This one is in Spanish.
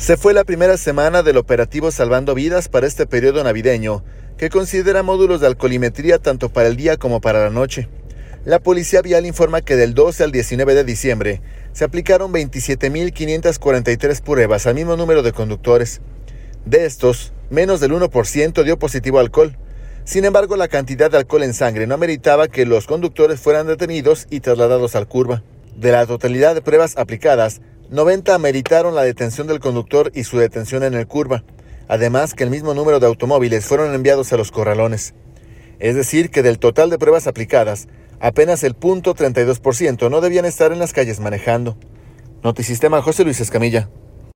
Se fue la primera semana del operativo Salvando Vidas para este periodo navideño, que considera módulos de alcoholimetría tanto para el día como para la noche. La Policía Vial informa que del 12 al 19 de diciembre se aplicaron 27.543 pruebas al mismo número de conductores. De estos, menos del 1% dio positivo a alcohol. Sin embargo, la cantidad de alcohol en sangre no ameritaba que los conductores fueran detenidos y trasladados al curva. De la totalidad de pruebas aplicadas, 90 ameritaron la detención del conductor y su detención en el curva, además que el mismo número de automóviles fueron enviados a los corralones. Es decir, que del total de pruebas aplicadas, apenas el 0.32% no debían estar en las calles manejando. Notisistema, José Luis Escamilla.